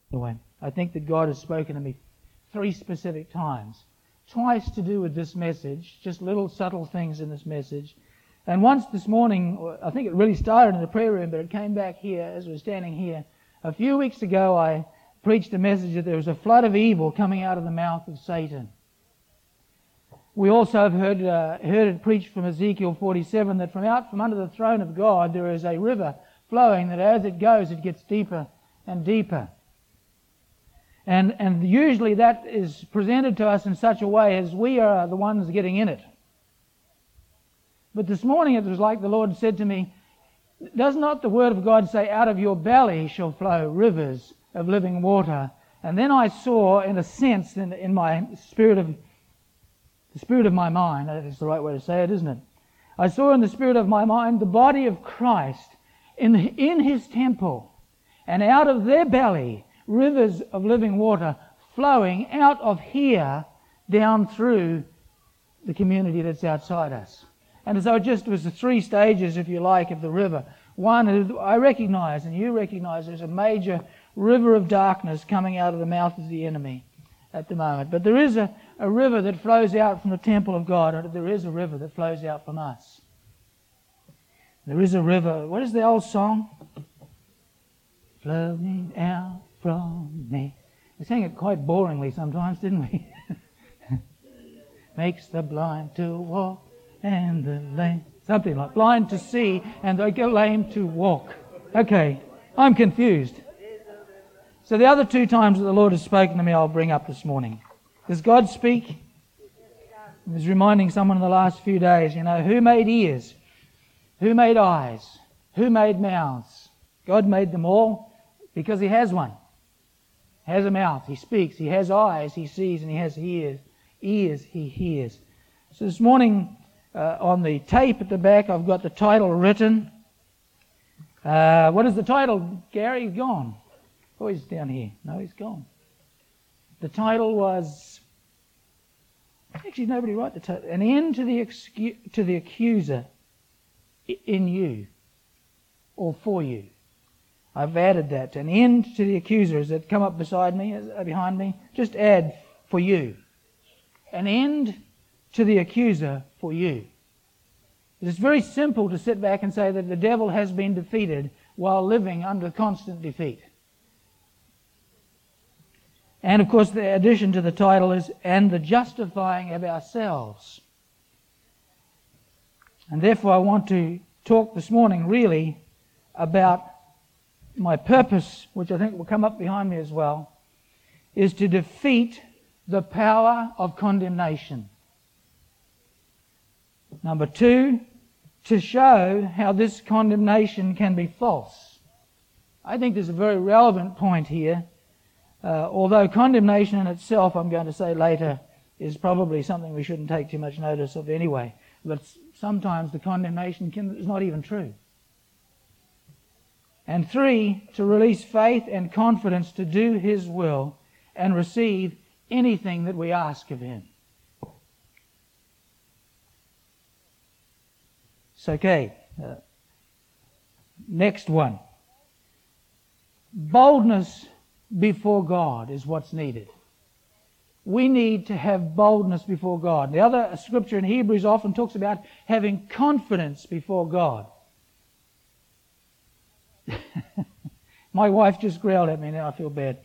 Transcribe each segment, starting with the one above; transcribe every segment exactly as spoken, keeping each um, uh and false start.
Anyway, I think that God has spoken to me three specific times. Twice to do with this message, just little subtle things in this message. And once this morning, I think it really started in the prayer room, but it came back here as we were standing here. A few weeks ago, I preached a message that there was a flood of evil coming out of the mouth of Satan. We also have heard, uh, heard it preached from Ezekiel forty-seven that from out from under the throne of God there is a river flowing that as it goes it gets deeper and deeper. And, and usually that is presented to us in such a way as we are the ones getting in it. But this morning it was like the Lord said to me, does not the Word of God say, out of your belly shall flow rivers of living water? And then I saw, in a sense, in, in my spirit of, the spirit of my mind, that is the right way to say it, isn't it? I saw in the spirit of my mind the body of Christ in, in His temple, and out of their belly rivers of living water flowing out of here down through the community that's outside us. And so it just was the three stages, if you like, of the river. One is, I recognize, and you recognize, there's a major river of darkness coming out of the mouth of the enemy at the moment. But there is a, a river that flows out from the temple of God, and there is a river that flows out from us. There is a river. What is the old song? Flowing out from me. We sang it quite boringly sometimes, didn't we? Makes the blind to walk and the lame, something like blind to see and the lame to walk. Okay, I'm confused. So the other two times that the Lord has spoken to me, I'll bring up this morning. Does God speak? I was reminding someone in the last few days, you know, who made ears? Who made eyes? Who made mouths? God made them all because He has one. He has a mouth, He speaks. He has eyes, He sees, and He has ears. Ears, He hears. So this morning, uh, on the tape at the back, I've got the title written. Uh, what is the title, Gary? He's gone. Oh, he's down here. No, he's gone. The title was... Actually, nobody wrote the title. An end to the, excu- to the accuser in you, or for you. I've added that. An end to the accusers that come up beside me, behind me. Just add for you. An end to the accuser for you. It's very simple to sit back and say that the devil has been defeated while living under constant defeat. And of course the addition to the title is, and the justifying of ourselves. And therefore I want to talk this morning really about my purpose, which I think will come up behind me as well, is to defeat the power of condemnation. Number two, to show how this condemnation can be false. I think there's a very relevant point here, uh, although condemnation in itself, I'm going to say later, is probably something we shouldn't take too much notice of anyway. But sometimes the condemnation can, is not even true. And three, to release faith and confidence to do His will and receive anything that we ask of Him. So, okay. Uh, next one. Boldness before God is what's needed. We need to have boldness before God. The other scripture in Hebrews often talks about having confidence before God. My wife just growled at me, now I feel bad.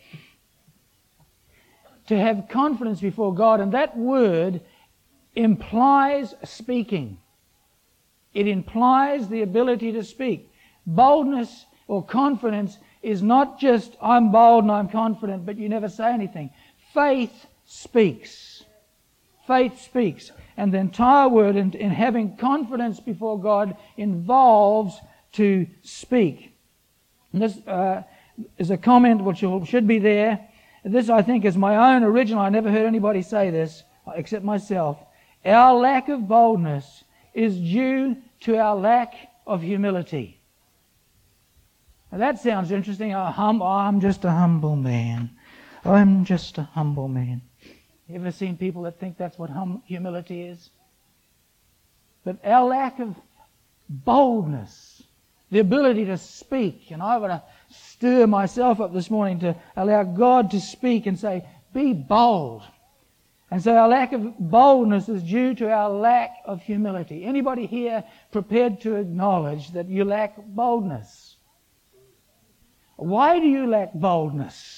To have confidence before God, and that word implies speaking. It implies the ability to speak. Boldness or confidence is not just I'm bold and I'm confident, but you never say anything. Faith speaks. Faith speaks. And the entire word in, in having confidence before God involves to speak. And this uh, is a comment which should be there. This, I think, is my own original. I never heard anybody say this except myself. Our lack of boldness is due to our lack of humility. Now that sounds interesting. Oh, hum, oh, I'm just a humble man. I'm just a humble man. You ever seen people that think that's what hum, humility is? But our lack of boldness, the ability to speak, and I want to stir myself up this morning to allow God to speak and say, be bold. And so our lack of boldness is due to our lack of humility. Anybody here prepared to acknowledge that you lack boldness? Why do you lack boldness?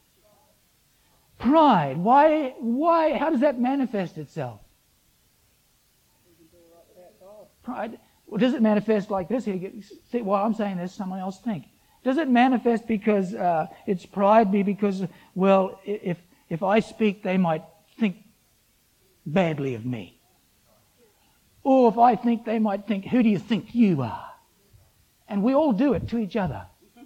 Pride. Why? Why? How does that manifest itself? Pride. Well, does it manifest like this? Here, see, while I'm saying this, someone else think. Does it manifest because uh, it's pride? Be because, well, if if I speak, they might think badly of me. Or if I think, they might think, who do you think you are? And we all do it to each other.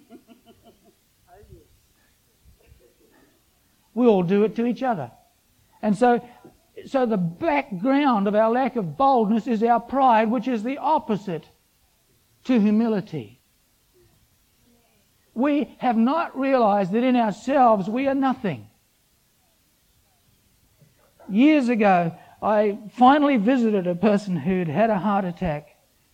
We all do it to each other. And so, so the background of our lack of boldness is our pride, which is the opposite to humility. We have not realized that in ourselves we are nothing. Years ago, I finally visited a person who'd had a heart attack.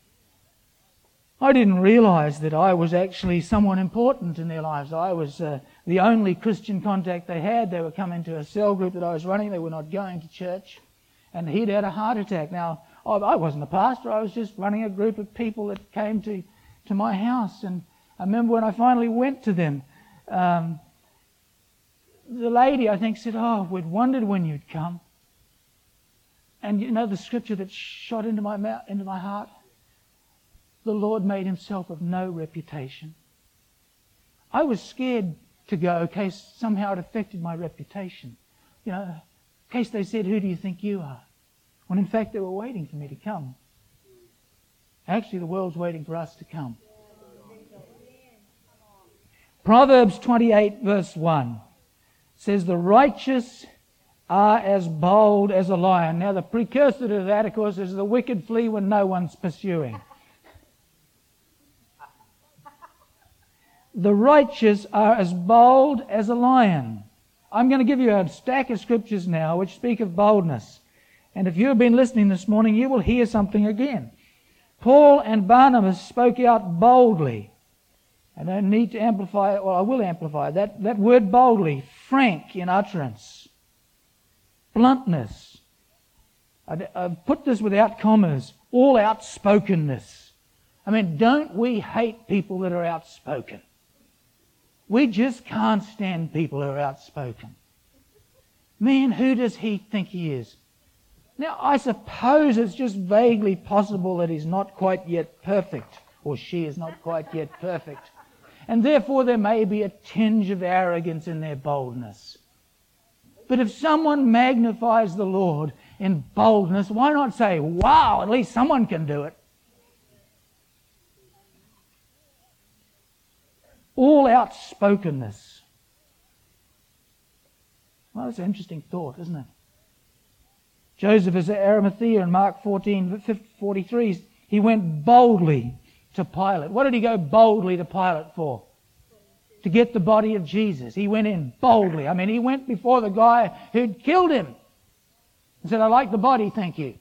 I didn't realize that I was actually someone important in their lives. I was uh, the only Christian contact they had. They were coming to a cell group that I was running. They were not going to church. And he'd had a heart attack. Now, I wasn't a pastor. I was just running a group of people that came to, to my house. And I remember when I finally went to them, um, the lady, I think, said, oh, we'd wondered when you'd come. And you know the scripture that shot into my mouth, into my heart? The Lord made himself of no reputation. I was scared to go in case somehow it affected my reputation. You know, in case they said, who do you think you are? When in fact they were waiting for me to come. Actually, the world's waiting for us to come. Proverbs twenty-eight verse one says, the righteous are as bold as a lion. Now the precursor to that, of course, is the wicked flee when no one's pursuing. The righteous are as bold as a lion. I'm going to give you a stack of scriptures now which speak of boldness. And if you've been listening this morning, you will hear something again. Paul and Barnabas spoke out boldly. I don't need to amplify it. Well, I will amplify that. That word boldly, frank in utterance. Bluntness. I've put this without commas. All outspokenness. I mean, don't we hate people that are outspoken? We just can't stand people who are outspoken. Man, who does he think he is? Now, I suppose it's just vaguely possible that he's not quite yet perfect, or she is not quite yet perfect. And therefore there may be a tinge of arrogance in their boldness. But if someone magnifies the Lord in boldness, why not say, wow, at least someone can do it? All outspokenness. Well, that's an interesting thought, isn't it? Joseph of Arimathea in Mark fourteen forty-three, he went boldly to Pilate. What did he go boldly to Pilate for? To get the body of Jesus. He went in boldly. I mean, he went before the guy who'd killed him and said, I like the body, thank you.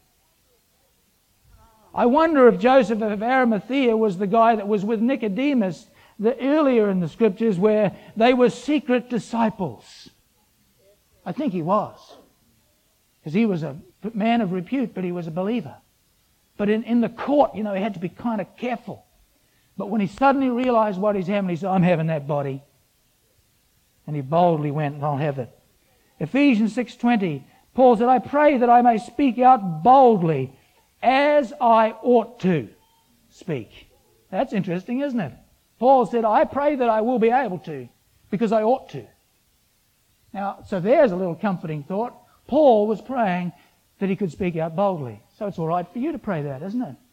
I wonder if Joseph of Arimathea was the guy that was with Nicodemus the earlier in the scriptures where they were secret disciples. I think he was. Because he was a man of repute, but he was a believer. But in, in the court, you know, he had to be kind of careful. But when he suddenly realized what he's having, he said, I'm having that body. And he boldly went, and I'll have it. Ephesians six twenty, Paul said, I pray that I may speak out boldly as I ought to speak. That's interesting, isn't it? Paul said, I pray that I will be able to, because I ought to. Now, so there's a little comforting thought. Paul was praying that he could speak out boldly. So it's all right for you to pray that, isn't it?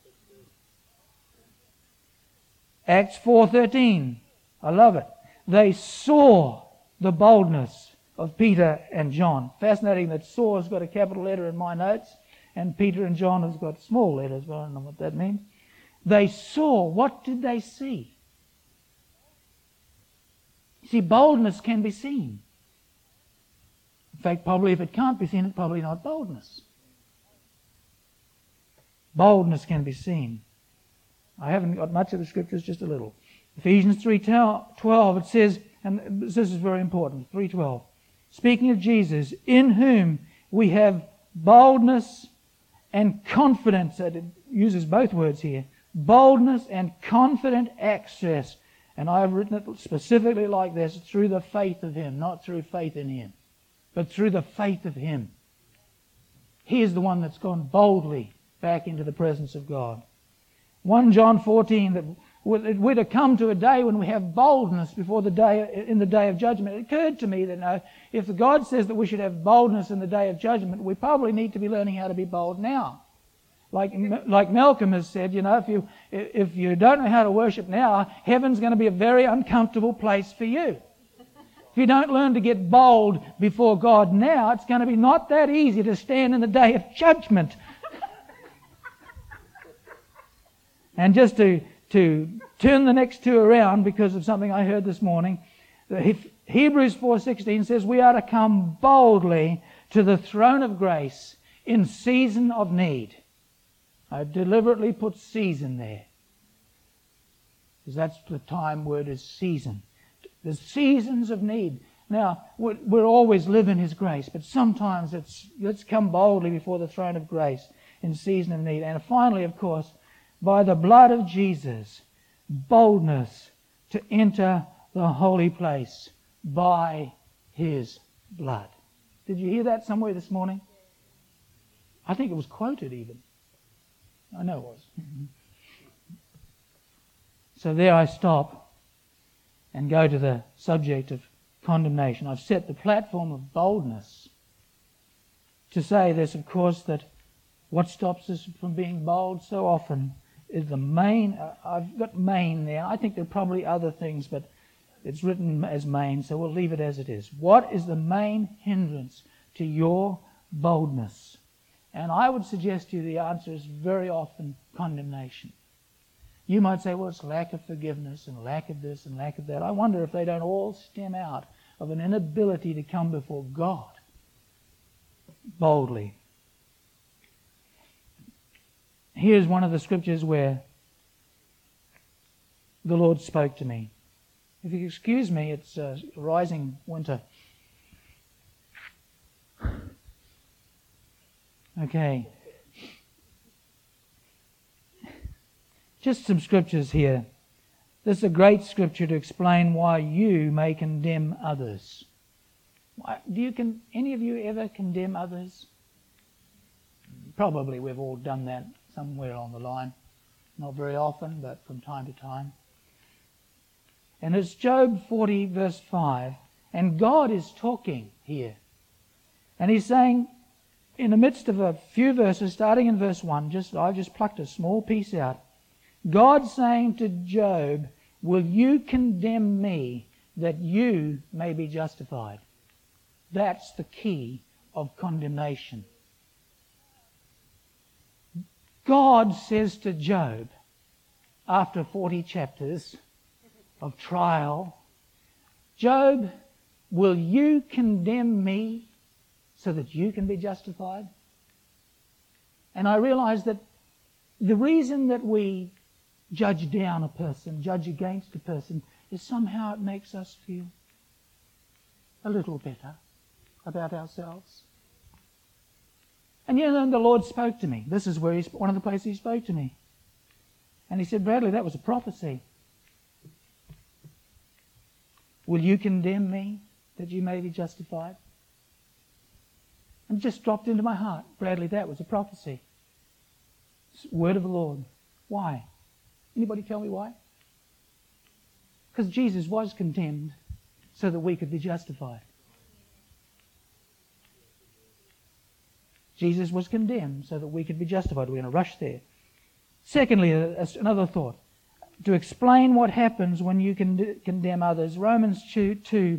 Acts four thirteen. I love it. They saw the boldness of Peter and John. Fascinating that saw has got a capital letter in my notes, and Peter and John has got small letters, but I don't know what that means. They saw. What did they see? See, boldness can be seen. In fact, probably if it can't be seen, it's probably not boldness. Boldness can be seen. I haven't got much of the scriptures, just a little. Ephesians three twelve, it says, and this is very important, three twelve, speaking of Jesus, in whom we have boldness and confidence. It uses both words here. Boldness and confident access. And I have written it specifically like this, through the faith of Him, not through faith in Him, but through the faith of Him. He is the one that's gone boldly back into the presence of God. First John fourteen, that we're to come to a day when we have boldness before the day, in the day of judgment. It occurred to me that no, if God says that we should have boldness in the day of judgment, we probably need to be learning how to be bold now. Like, like Malcolm has said, you know, if you, if you don't know how to worship now, heaven's going to be a very uncomfortable place for you. If you don't learn to get bold before God now, it's going to be not that easy to stand in the day of judgment. And just to, to turn the next two around because of something I heard this morning, Hebrews four sixteen says we are to come boldly to the throne of grace in season of need. I deliberately put season there, because that's the time word is season. The seasons of need. Now, we're always live in His grace, but sometimes it's let's come boldly before the throne of grace in season of need. And finally, of course, by the blood of Jesus, boldness to enter the holy place by His blood. Did you hear that somewhere this morning? I think it was quoted even. I know it was. So there I stop and go to the subject of condemnation. I've set the platform of boldness to say this, of course, that what stops us from being bold so often is the main, uh, I've got main there. I think there are probably other things, but it's written as main, so we'll leave it as it is. What is the main hindrance to your boldness? And I would suggest to you the answer is very often condemnation. You might say, well, it's lack of forgiveness and lack of this and lack of that. I wonder if they don't all stem out of an inability to come before God boldly. Here's one of the scriptures where the Lord spoke to me. If you excuse me, it's uh, rising winter. Okay. Just some scriptures here. This is a great scripture to explain why you may condemn others. Why, do you can any of you ever condemn others? Probably we've all done that somewhere along the line. Not very often, but from time to time. And it's Job forty verse five. And God is talking here. And He's saying, in the midst of a few verses, starting in verse one, just I've just plucked a small piece out. God saying to Job, will you condemn me that you may be justified? That's the key of condemnation. God says to Job, after forty chapters of trial, Job, will you condemn me so that you can be justified? And I realize that the reason that we judge down a person, judge against a person, is somehow it makes us feel a little better about ourselves. And you know, the Lord spoke to me. This is where he's, one of the places He spoke to me. And He said, Bradley, that was a prophecy. Will you condemn me that you may be justified? And it just dropped into my heart. Bradley, that was a prophecy. Word of the Lord. Why? Anybody tell me why? Because Jesus was condemned so that we could be justified. Jesus was condemned so that we could be justified. We're going to rush there. Secondly, another thought. To explain what happens when you con- condemn others, Romans two,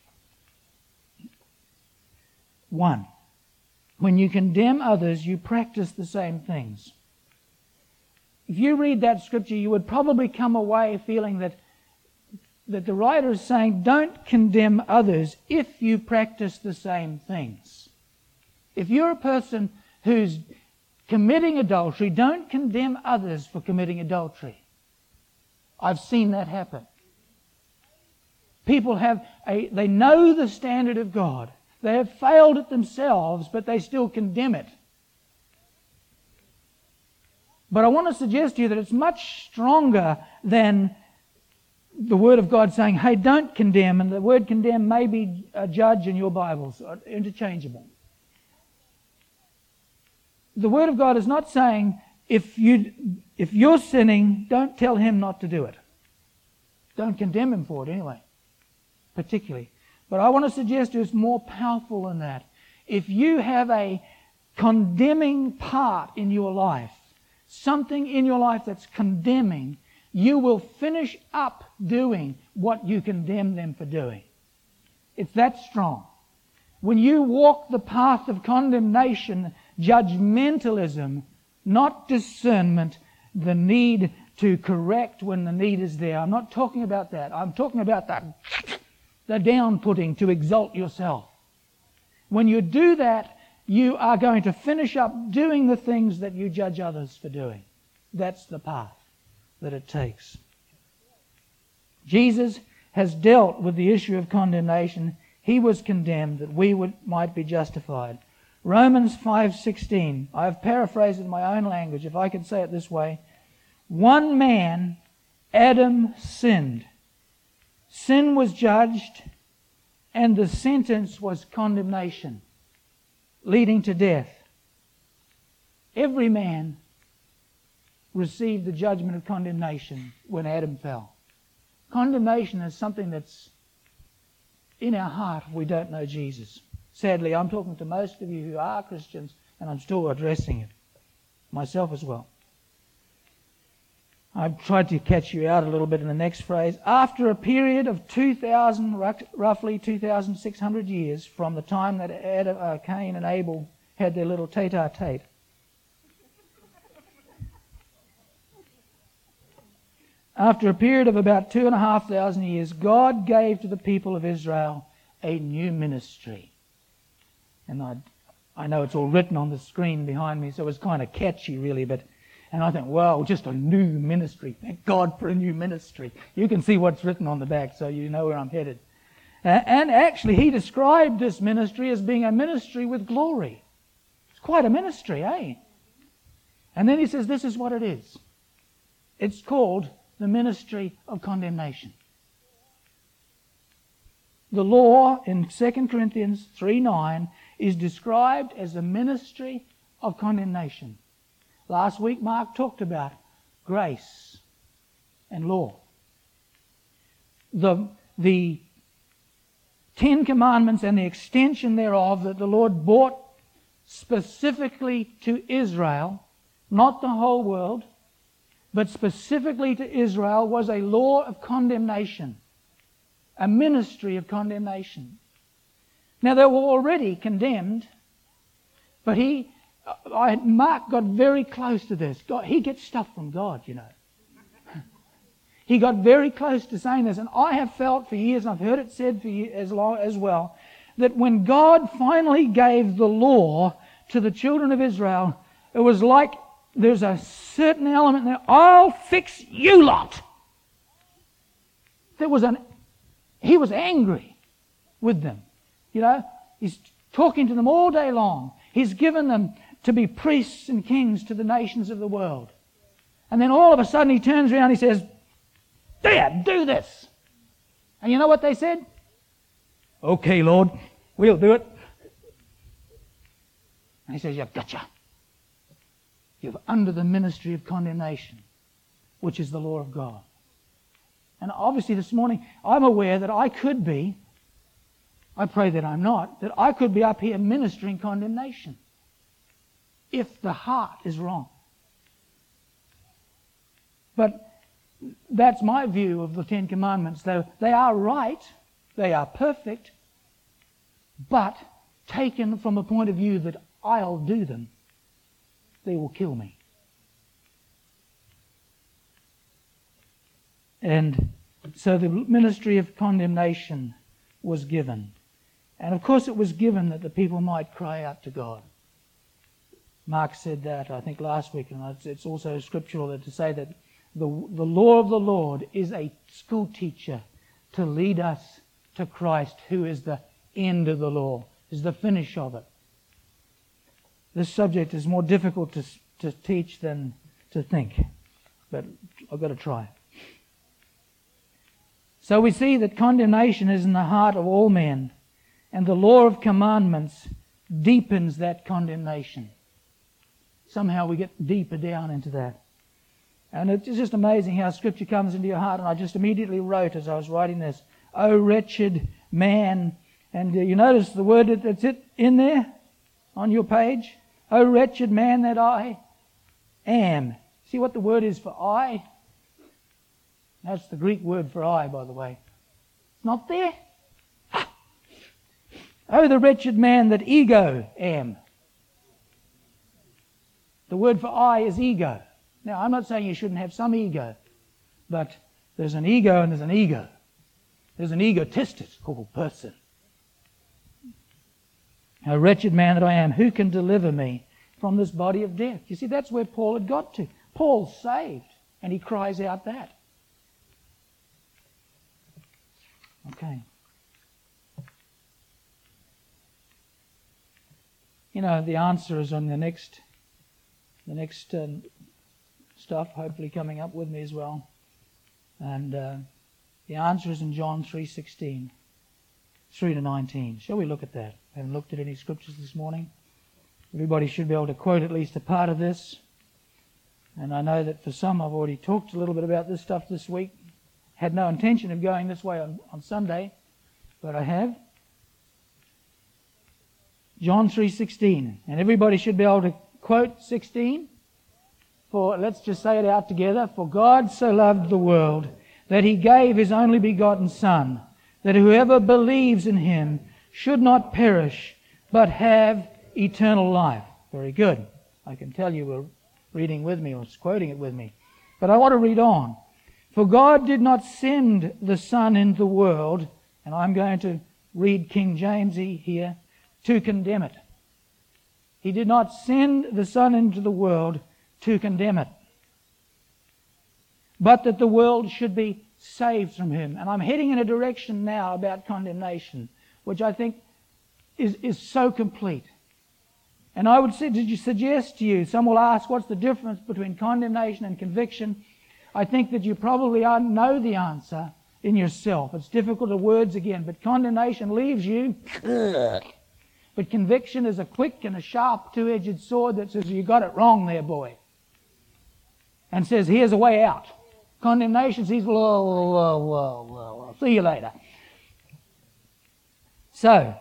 one. When you condemn others, you practice the same things. If you read that scripture, you would probably come away feeling that, that the writer is saying, don't condemn others if you practice the same things. If you're a person who's committing adultery, don't condemn others for committing adultery. I've seen that happen. People have a, they know the standard of God. They have failed it themselves, but they still condemn it. But I want to suggest to you that it's much stronger than the Word of God saying, hey, don't condemn, and the word condemn may be a judge in your Bibles, interchangeable. The Word of God is not saying, if, you, if you're sinning, don't tell him not to do it. Don't condemn him for it anyway, particularly. But I want to suggest to you it's more powerful than that. If you have a condemning part in your life, something in your life that's condemning, you will finish up doing what you condemn them for doing. It's that strong. When you walk the path of condemnation, judgmentalism, not discernment, the need to correct when the need is there. I'm not talking about that. I'm talking about the, the down-putting to exalt yourself. When you do that, you are going to finish up doing the things that you judge others for doing. That's the path that it takes. Jesus has dealt with the issue of condemnation. He was condemned that we would, might be justified. Romans five sixteen. I have paraphrased it in my own language, if I could say it this way. One man, Adam, sinned. Sin was judged, and the sentence was condemnation, leading to death. Every man received the judgment of condemnation when Adam fell. Condemnation is something that's in our heart if we don't know Jesus. Sadly, I'm talking to most of you who are Christians, and I'm still addressing it, myself as well. I've tried to catch you out a little bit in the next phrase. After a period of two thousand, roughly two thousand six hundred years from the time that Adam, uh, Cain and Abel had their little tete-a-tete, after a period of about two and a half thousand years, God gave to the people of Israel a new ministry. And I, I know it's all written on the screen behind me, so it's kind of catchy really, but and I think, well, just a new ministry. Thank God for a new ministry. You can see what's written on the back, so you know where I'm headed. Uh, and actually, he described this ministry as being a ministry with glory. It's quite a ministry, eh? And then he says, this is what it is. It's called the ministry of condemnation. The law in Second Corinthians three nine is described as a ministry of condemnation. Last week Mark talked about grace and law. The, the Ten Commandments and the extension thereof that the Lord brought specifically to Israel, not the whole world, but specifically to Israel, was a law of condemnation, a ministry of condemnation. Now they were already condemned, but he, I, Mark got very close to this. God, he gets stuff from God, you know. He got very close to saying this, and I have felt for years, and I've heard it said for years as, long, as well, that when God finally gave the law to the children of Israel, it was like there's a certain element there, I'll fix you lot. There was an, he was angry with them. You know, he's talking to them all day long. He's given them to be priests and kings to the nations of the world. And then all of a sudden he turns around and he says, there, do this. And you know what they said? Okay, Lord, we'll do it. And he says, you've gotcha. You're under the ministry of condemnation, which is the law of God. And obviously this morning, I'm aware that I could be, I pray that I'm not, that I could be up here ministering condemnation if the heart is wrong. But that's my view of the Ten Commandments. They, they are right, they are perfect, but taken from a point of view that I'll do them, they will kill me. And so the ministry of condemnation was given. And of course it was given that the people might cry out to God. Mark said that, I think, last week, and it's also scriptural to say that The, the law of the Lord is a school teacher to lead us to Christ, who is the end of the law, is the finish of it. This subject is more difficult to, to teach than to think, but I've got to try. So we see that condemnation is in the heart of all men, and the law of commandments deepens that condemnation. Somehow we get deeper down into that. And it's just amazing how Scripture comes into your heart. And I just immediately wrote as I was writing this, "O wretched man." And uh, you notice the word that, that's it in there on your page. "O wretched man that I am." See what the word is for I? That's the Greek word for I, by the way. It's not there. "Oh, the wretched man that ego am." The word for I is ego. Now, I'm not saying you shouldn't have some ego, but there's an ego and there's an ego. There's an egotistical person. "O wretched man that I am, who can deliver me from this body of death?" You see, that's where Paul had got to. Paul's saved, and he cries out that. Okay. You know, the answer is on the next, the next um, stuff, hopefully coming up with me as well. And uh, the answer is in John three sixteen, three to nineteen. Shall we look at that? I haven't looked at any scriptures this morning. Everybody should be able to quote at least a part of this. And I know that for some I've already talked a little bit about this stuff this week. Had no intention of going this way on, on Sunday, but I have. John three sixteen. And everybody should be able to quote sixteen. For, let's just say it out together. "For God so loved the world that He gave His only begotten Son, that whoever believes in Him should not perish, but have eternal life." Very good. I can tell you were reading with me or quoting it with me. But I want to read on. "For God did not send the Son into the world," and I'm going to read King Jamesy here, "to condemn it." He did not send the Son into the world to condemn it, but that the world should be saved from Him. And I'm heading in a direction now about condemnation, which I think is, is so complete. And I would say, did you suggest to you, some will ask, what's the difference between condemnation and conviction? I think that you probably know the answer in yourself. It's difficult to words again, but condemnation leaves you. But conviction is a quick and a sharp two-edged sword that says, you got it wrong there, boy. And says, here's a way out. Condemnation says, whoa, whoa, whoa, whoa, whoa, see you later. So,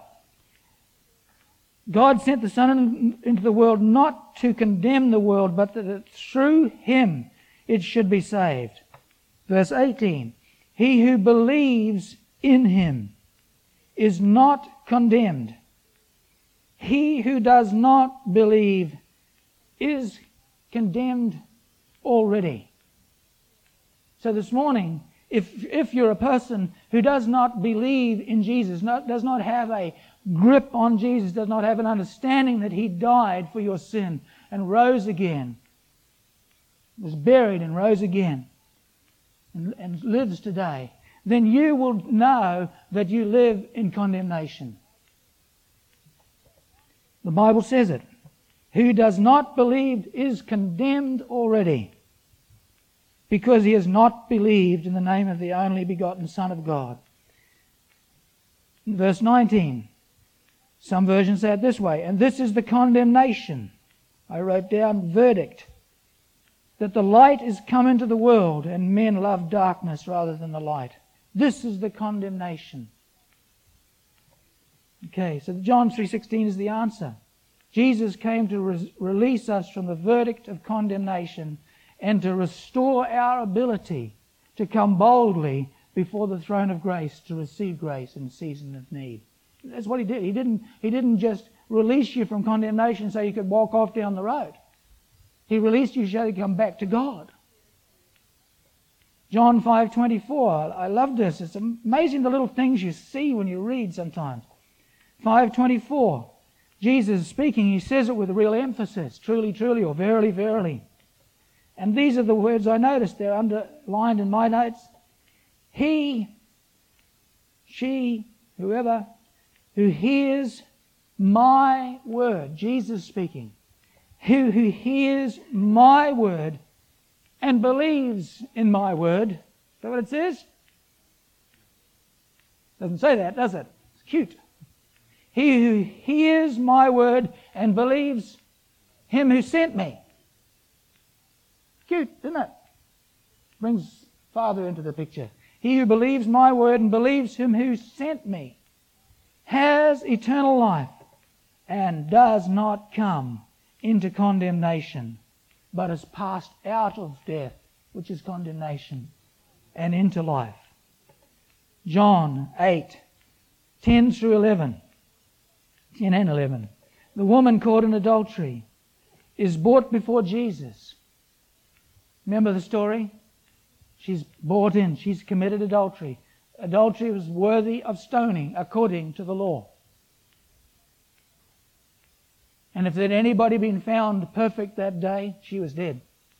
God sent the Son into the world not to condemn the world, but that through Him it should be saved. Verse eighteen, "He who believes in Him is not condemned. He who does not believe is condemned already." So this morning, if if you're a person who does not believe in Jesus, not, does not have a grip on Jesus, does not have an understanding that He died for your sin and rose again, was buried and rose again, and, and lives today, then you will know that you live in condemnation. The Bible says it. Who does not believe is condemned already, because he has not believed in the name of the only begotten Son of God. Verse nineteen. Some versions say it this way, "And this is the condemnation." I wrote down verdict. "That the light is come into the world, and men love darkness rather than the light." This is the condemnation. Okay, so John three sixteen is the answer. Jesus came to re- release us from the verdict of condemnation and to restore our ability to come boldly before the throne of grace to receive grace in season of need. That's what He did. He didn't, he didn't just release you from condemnation so you could walk off down the road. He released you so you could come back to God. John five twenty-four. I love this. It's amazing the little things you see when you read sometimes. five twenty-four. Jesus is speaking. He says it with real emphasis. Truly, truly, or verily, verily. And these are the words I noticed. They're underlined in my notes. He, she, whoever, who hears my word, Jesus speaking, who, who hears my word and believes in my word. Is that what it says? Doesn't say that, does it? It's cute. He who hears my word and believes him who sent me. Cute, isn't it? Brings Father into the picture. He who believes my word and believes him who sent me has eternal life and does not come into condemnation, but has passed out of death, which is condemnation, and into life. John eight, ten through eleven. ten and eleven. The woman caught in adultery is brought before Jesus. Remember the story? She's brought in. She's committed adultery. Adultery was worthy of stoning according to the law. And if there had anybody been found perfect that day, she was dead.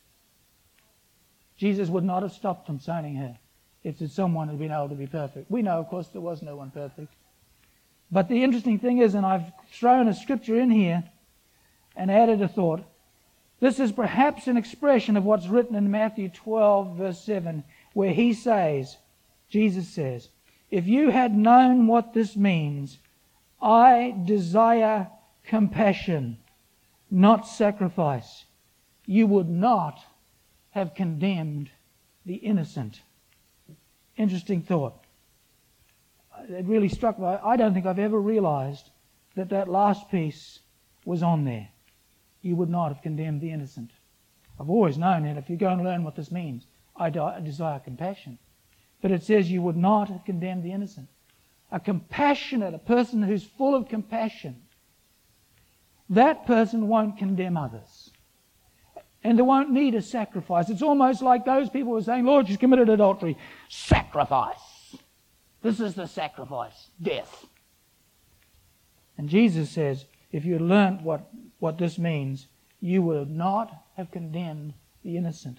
Jesus would not have stopped from stoning her if someone had been able to be perfect. We know, of course, there was no one perfect. But the interesting thing is, and I've thrown a scripture in here and added a thought, this is perhaps an expression of what's written in Matthew twelve, verse seven, where he says, Jesus says, if you had known what this means, I desire compassion, not sacrifice, you would not have condemned the innocent. Interesting thought. It really struck me. I don't think I've ever realized that that last piece was on there. You would not have condemned the innocent. I've always known that if you go and learn what this means, I desire compassion. But it says you would not have condemned the innocent. A compassionate, a person who's full of compassion, that person won't condemn others. And they won't need a sacrifice. It's almost like those people who are saying, Lord, she's committed adultery. Sacrifice. This is the sacrifice. Death. And Jesus says, if you had learnt what, what this means, you would not have condemned the innocent.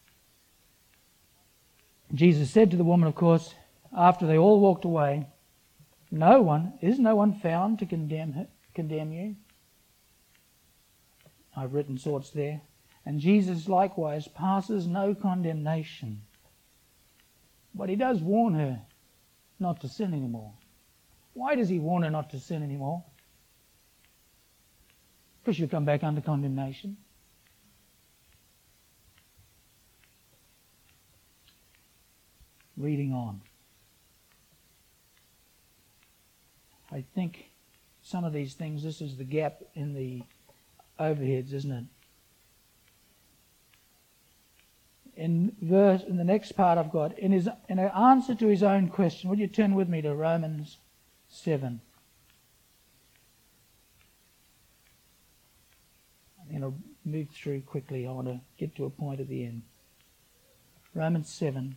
Jesus said to the woman, of course, after they all walked away, no one, is no one found to condemn her, condemn you? I've written thoughts there. And Jesus likewise passes no condemnation. But he does warn her not to sin anymore. Why does he warn her not to sin anymore? Because she'll come back under condemnation. Reading on. I think some of these things, this is the gap in the overheads, isn't it? In verse, in the next part I've got, in his in an answer to his own question, would you turn with me to Romans seven? I'm going to move through quickly. I want to get to a point at the end. Romans seven.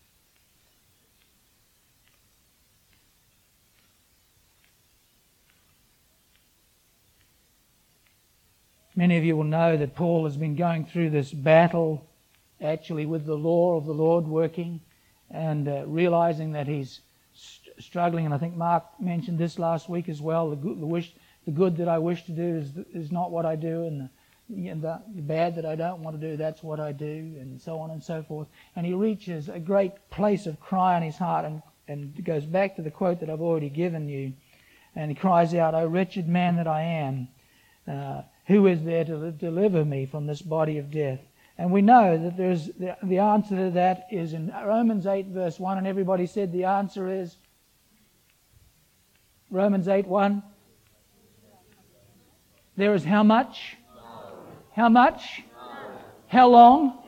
Many of you will know that Paul has been going through this battle actually with the law of the Lord working and uh, realizing that he's st- struggling. And I think Mark mentioned this last week as well. The good, the, wish, the good that I wish to do is, is not what I do, and the, you know, the bad that I don't want to do, that's what I do, and so on and so forth. And he reaches a great place of cry in his heart, and, and goes back to the quote that I've already given you. And he cries out, "O wretched man that I am, uh, who is there to deliver me from this body of death?" And we know that there's the, the answer to that is in Romans eight verse one, and everybody said the answer is Romans eight one. There is how much? No. How much? No. How long?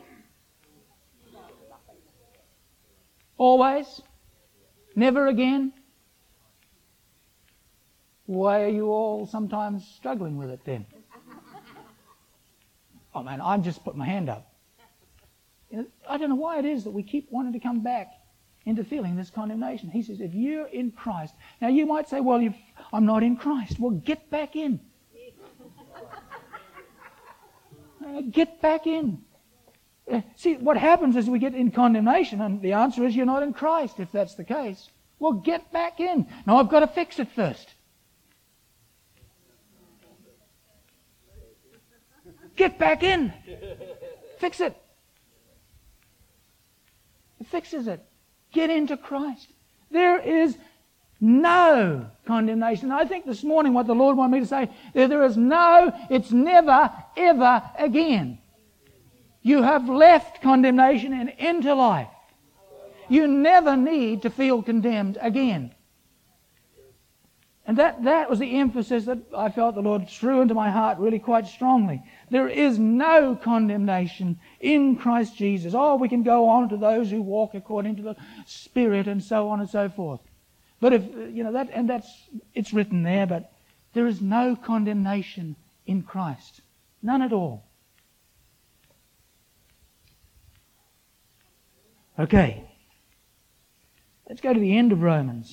Always? Never again? Why are you all sometimes struggling with it then? Oh man, I'm just putting my hand up. I don't know why it is that we keep wanting to come back into feeling this condemnation. He says, if you're in Christ. Now you might say, well, you've, I'm not in Christ. Well, get back in. uh, get back in. See, what happens is we get in condemnation, and the answer is you're not in Christ if that's the case. Well, get back in. No, I've got to fix it first. Get back in. Fix it. It fixes it. Get into Christ. There is no condemnation. I think this morning what the Lord wanted me to say, there, there is no, it's never, ever again. You have left condemnation and into life. You never need to feel condemned again. And that, that was the emphasis that I felt the Lord threw into my heart really quite strongly. There is no condemnation in Christ Jesus. Oh, we can go on to those who walk according to the Spirit and so on and so forth. But if, you know, that, and that's, it's written there, but there is no condemnation in Christ. None at all. Okay. Let's go to the end of Romans.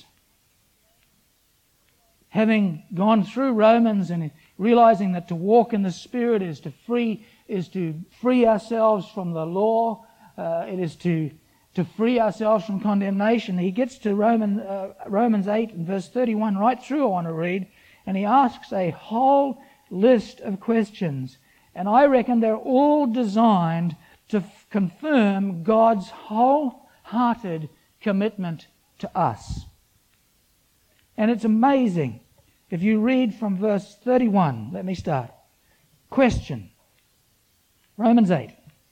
Having gone through Romans and realizing that to walk in the Spirit is to free is to free ourselves from the law, uh, it is to to free ourselves from condemnation. He gets to Roman, uh, Romans eight and verse thirty-one right through. I want to read, and he asks a whole list of questions, and I reckon they're all designed to f- confirm God's wholehearted commitment to us. And it's amazing. If you read from verse thirty-one, let me start. Question. Romans eight.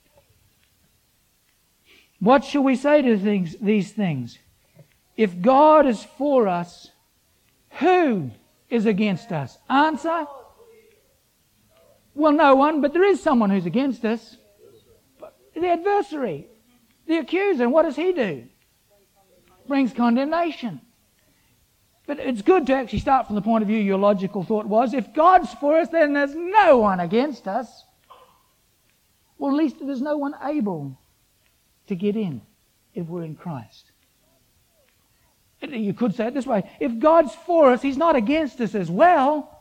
What shall we say to things, these things? If God is for us, who is against us? Answer. Well, no one, but there is someone who's against us. The adversary, the accuser. And what does he do? Brings condemnation. But it's good to actually start from the point of view your logical thought was, if God's for us, then there's no one against us. Well, at least there's no one able to get in if we're in Christ. You could say it this way. If God's for us, He's not against us as well.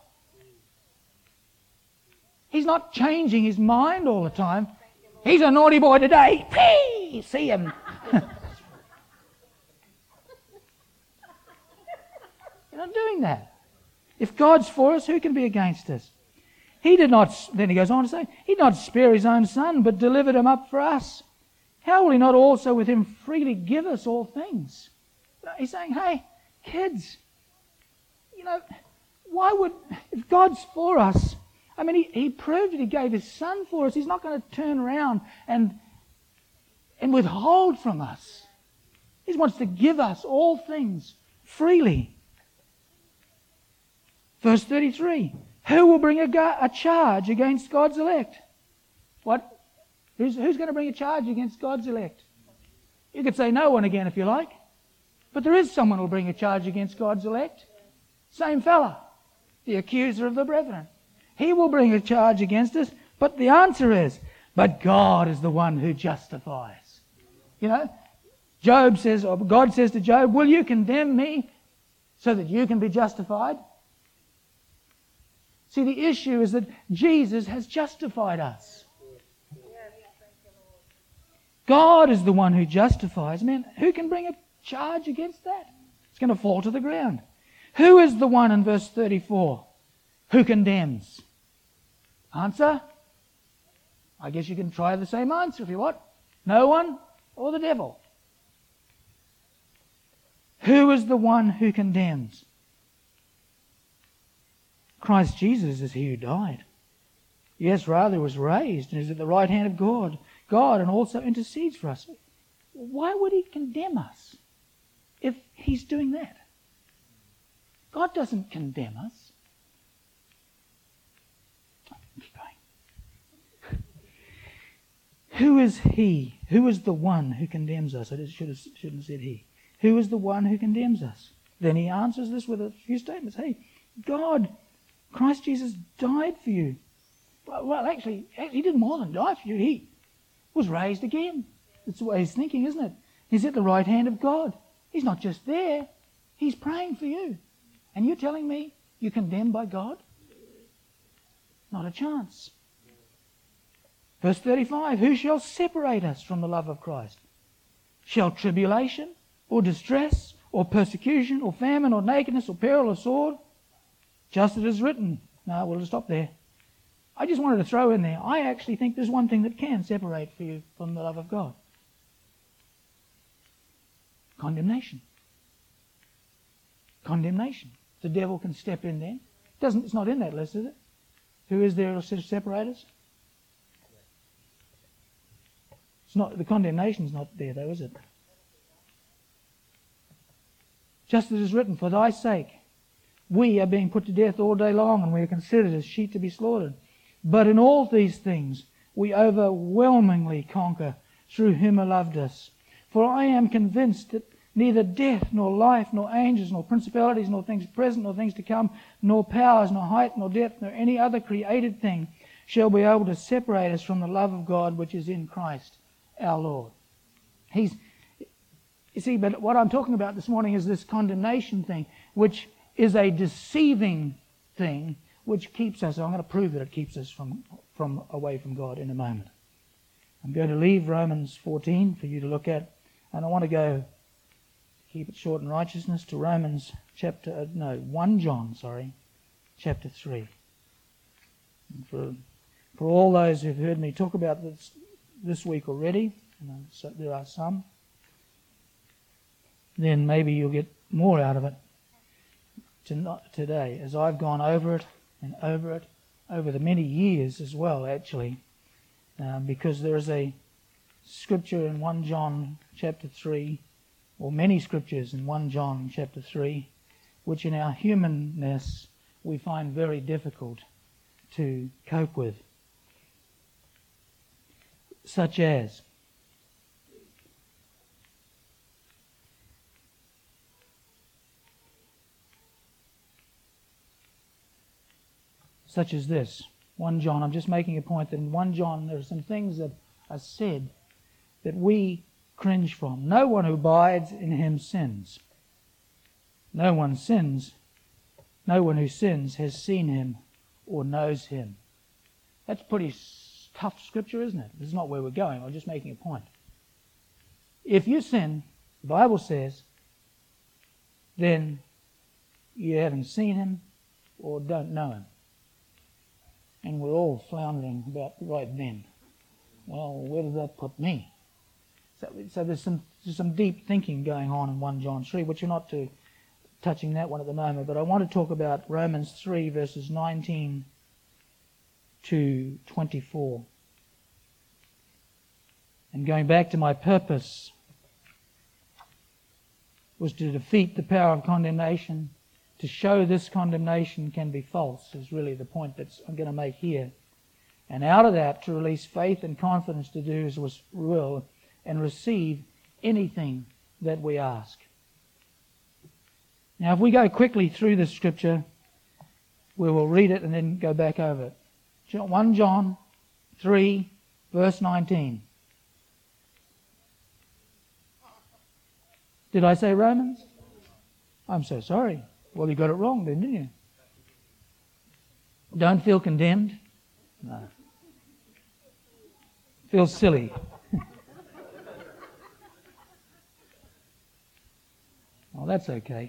He's not changing His mind all the time. He's a naughty boy today. Pee! See him. You're not doing that. If God's for us, who can be against us? He did not, then he goes on to say, He did not spare His own Son, but delivered Him up for us. How will He not also with Him freely give us all things? He's saying, hey, kids, you know, why would, if God's for us, I mean, He, he proved it. He gave His Son for us. He's not going to turn around and, and withhold from us. He wants to give us all things freely. Verse thirty-three, who will bring a, a charge against God's elect? What? Who's, who's going to bring a charge against God's elect? You could say no one again if you like. But there is someone who will bring a charge against God's elect. Same fella, the accuser of the brethren. He will bring a charge against us, but the answer is, but God is the one who justifies. You know, Job says, or God says to Job, will you condemn me so that you can be justified? See, the issue is that Jesus has justified us. God is the one who justifies. Man, who can bring a charge against that? It's going to fall to the ground. Who is the one in verse thirty-four who condemns? Answer? I guess you can try the same answer if you want. No one or the devil. Who is the one who condemns? Christ Jesus is He who died. Yes, rather was raised and is at the right hand of God. God and also intercedes for us. Why would He condemn us if He's doing that? God doesn't condemn us. Keep going. Who is He? Who is the one who condemns us? I should have, shouldn't have said He. Who is the one who condemns us? Then He answers this with a few statements. Hey, God, Christ Jesus died for you. Well, well actually, He did more than die for you. He was raised again. That's the way He's thinking, isn't it? He's at the right hand of God. He's not just there. He's praying for you. And you're telling me you're condemned by God? Not a chance. Verse thirty-five, who shall separate us from the love of Christ? Shall tribulation, or distress, or persecution, or famine, or nakedness, or peril, or sword? Just as it is written. No, we'll just stop there. I just wanted to throw in there, I actually think there's one thing that can separate for you from the love of God. Condemnation. Condemnation. The devil can step in there. It doesn't, it's not in that list, is it? Who is there to separate us? It's not, the condemnation's not there though, is it? Just as it is written, for thy sake, we are being put to death all day long, and we are considered as sheep to be slaughtered. But in all these things we overwhelmingly conquer through him who loved us. For I am convinced that neither death, nor life, nor angels, nor principalities, nor things present, nor things to come, nor powers, nor height, nor depth, nor any other created thing shall be able to separate us from the love of God which is in Christ our Lord. He's, you see, but what I'm talking about this morning is this condemnation thing, which is a deceiving thing, which keeps us, I'm going to prove that it keeps us from, from away from God in a moment. I'm going to leave Romans fourteen for you to look at, and I want to go, keep it short in righteousness, to Romans chapter, no, First John, sorry, chapter three. And for, for all those who've heard me talk about this this week already, and so there are some, then maybe you'll get more out of it today, as I've gone over it and over it, over the many years as well, actually, um, because there is a scripture in First John chapter three, or many scriptures in First John chapter three, which in our humanness we find very difficult to cope with, such as such as this. First John, I'm just making a point that in First John there are some things that are said that we cringe from. No one who abides in him sins. No one sins. No one who sins has seen him or knows him. That's pretty tough scripture, isn't it? This is not where we're going. I'm just making a point. If you sin, the Bible says, then you haven't seen him or don't know him. And we're all floundering about right then. Well, where does that put me? So, so there's some there's some deep thinking going on in First John three, which you're not to touching that one at the moment, but I want to talk about Romans three, verses nineteen to twenty-four. And going back to my purpose was to defeat the power of condemnation, to show this condemnation can be false, is really the point that I'm going to make here. And out of that, to release faith and confidence to do as was will and receive anything that we ask. Now, if we go quickly through this scripture, we will read it and then go back over it. First John three, verse nineteen. Did I say Romans? I'm so sorry. Well, you got it wrong then, didn't you? Don't feel condemned. No. Feel silly. Well, that's okay.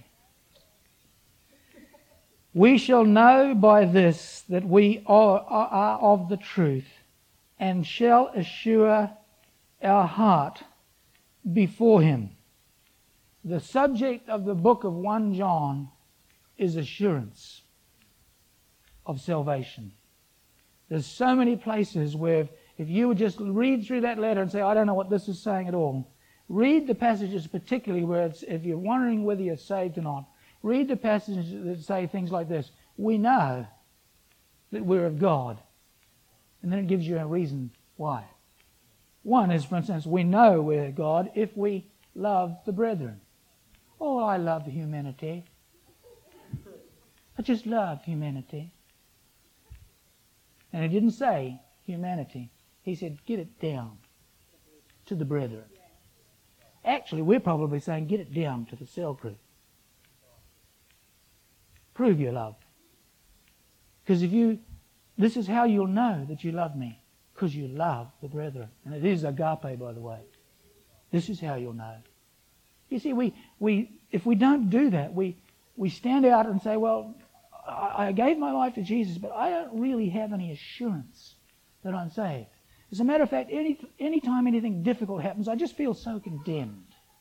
We shall know by this that we are, are of the truth, and shall assure our heart before him. The subject of the book of First John is assurance of salvation. There's so many places where if you would just read through that letter and say, I don't know what this is saying at all, read the passages particularly where it's, if you're wondering whether you're saved or not, read the passages that say things like this. We know that we're of God. And then it gives you a reason why. One is, for instance, we know we're of God if we love the brethren. Oh, I love humanity. I just love humanity. And he didn't say humanity. He said, get it down to the brethren. Actually, we're probably saying, get it down to the cell group. Prove your love. Because if you, this is how you'll know that you love me. Because you love the brethren. And it is agape, by the way. This is how you'll know. You see, we, we if we don't do that, we, we stand out and say, well, I, I gave my life to Jesus, but I don't really have any assurance that I'm saved. As a matter of fact, any any time anything difficult happens, I just feel so condemned.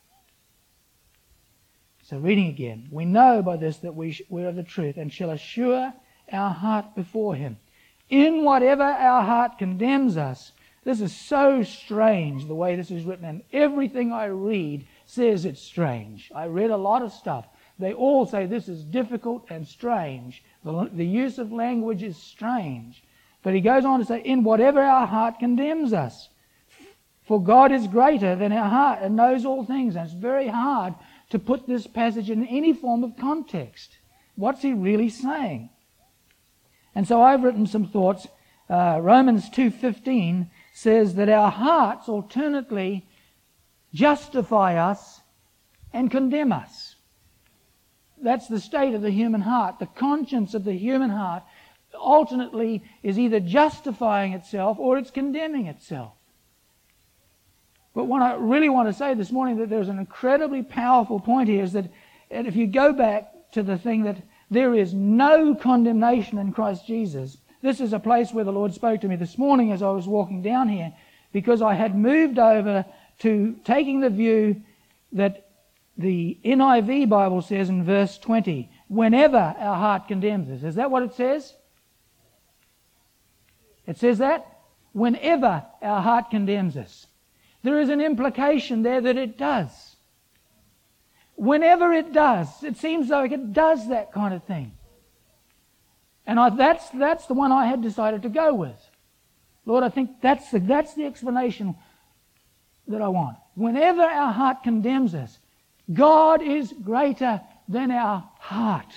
So reading again, we know by this that we, we are the truth and shall assure our heart before Him. In whatever our heart condemns us. This is so strange the way this is written, and everything I read says it's strange. I read a lot of stuff. They all say this is difficult and strange. The, the use of language is strange. But he goes on to say, in whatever our heart condemns us. For God is greater than our heart and knows all things. And it's very hard to put this passage in any form of context. What's he really saying? And so I've written some thoughts. Uh, Romans two fifteen says that our hearts alternately justify us and condemn us. That's the state of the human heart. The conscience of the human heart alternately is either justifying itself or it's condemning itself. But what I really want to say this morning, that there's an incredibly powerful point here, is that if you go back to the thing that there is no condemnation in Christ Jesus, this is a place where the Lord spoke to me this morning as I was walking down here, because I had moved over to taking the view that the N I V Bible says in verse twenty, whenever our heart condemns us. Is that what it says? It says that? Whenever our heart condemns us. There is an implication there that it does. Whenever it does, it seems like it does that kind of thing. And I, that's that's the one I had decided to go with. Lord, I think that's the, that's the explanation that I want. Whenever our heart condemns us, God is greater than our heart.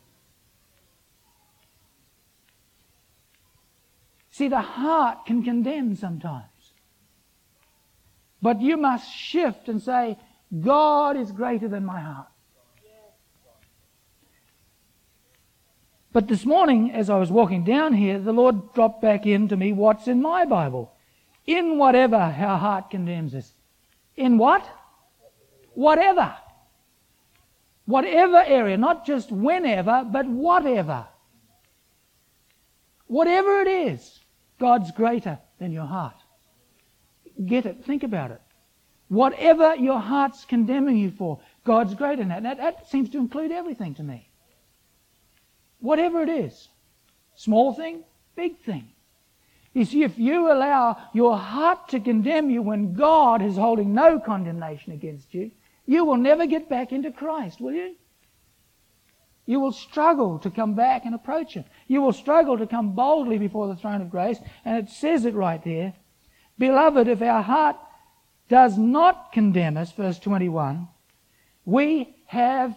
See, the heart can condemn sometimes. But you must shift and say, God is greater than my heart. But this morning, as I was walking down here, the Lord dropped back into me what's in my Bible. In whatever our heart condemns us. In what? Whatever. Whatever area, not just whenever, but whatever. Whatever it is, God's greater than your heart. Get it, think about it. Whatever your heart's condemning you for, God's greater than that. That, that seems to include everything to me. Whatever it is. Small thing, big thing. You see, if you allow your heart to condemn you when God is holding no condemnation against you, you will never get back into Christ, will you? You will struggle to come back and approach Him. You will struggle to come boldly before the throne of grace, and it says it right there. Beloved, if our heart does not condemn us, verse twenty-one, we have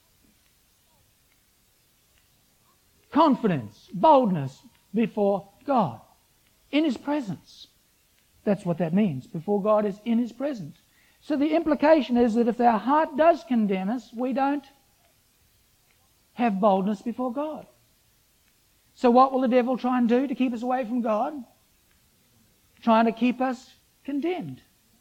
confidence, boldness before God, in His presence. That's what that means. Before God is in His presence. So the implication is that if our heart does condemn us, we don't have boldness before God. So what will the devil try and do to keep us away from God? Trying to keep us condemned.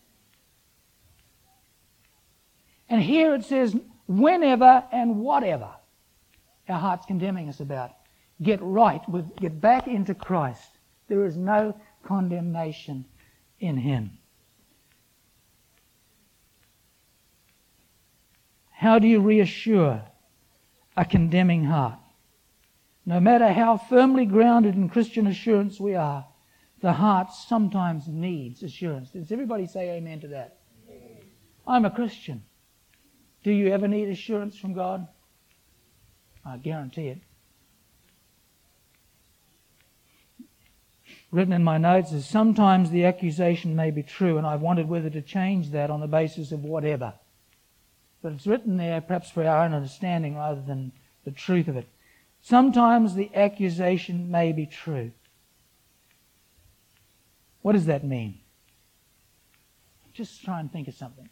And here it says, whenever and whatever our heart's condemning us about, get right with, get back into Christ. There is no condemnation in Him. How do you reassure a condemning heart? No matter how firmly grounded in Christian assurance we are, the heart sometimes needs assurance. Does everybody say amen to that? Amen. I'm a Christian. Do you ever need assurance from God? I guarantee it. Written in my notes is sometimes the accusation may be true, and I've wondered whether to change that on the basis of whatever. But it's written there perhaps for our own understanding rather than the truth of it. Sometimes the accusation may be true. What does that mean? Just try and think of something.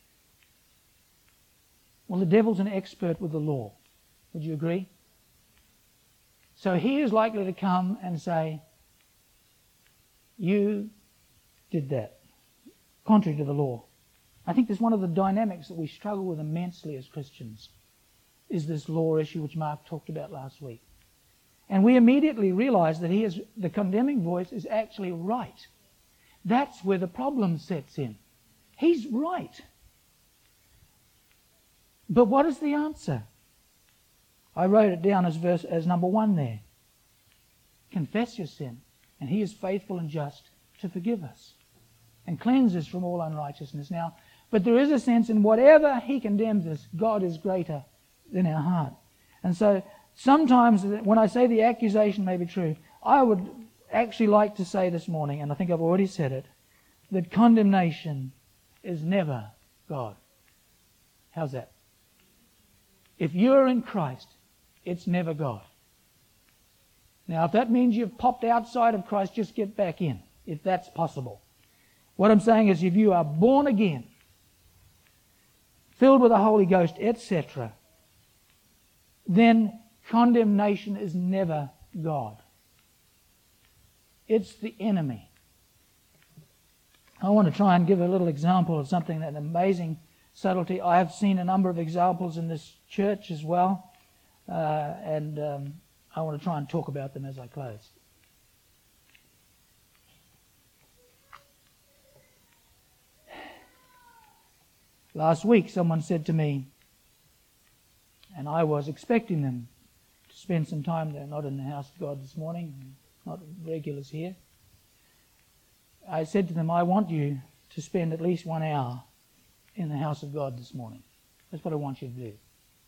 Well, the devil's an expert with the law. Would you agree? So he is likely to come and say, You did that, contrary to the law. I think there's one of the dynamics that we struggle with immensely as Christians, is this law issue which Mark talked about last week. And we immediately realize that he is, the condemning voice is actually right. That's where the problem sets in. He's right. But what is the answer? I wrote it down as verse as number one there. Confess your sin, and he is faithful and just to forgive us and cleanse us from all unrighteousness. Now, but there is a sense in whatever he condemns us, God is greater than our heart. And so sometimes when I say the accusation may be true, I would actually like to say this morning, and I think I've already said it, that condemnation is never God. How's that? If you're in Christ, it's never God. Now, if that means you've popped outside of Christ, just get back in, if that's possible. What I'm saying is, if you are born again, filled with the Holy Ghost, et cetera, then condemnation is never God. It's the enemy. I want to try and give a little example of something, that amazing subtlety. I have seen a number of examples in this church as well, uh, and um, I want to try and talk about them as I close. Last week someone said to me, and I was expecting them to spend some time there, not in the house of God this morning, not regulars here. I said to them, I want you to spend at least one hour in the house of God this morning. That's what I want you to do.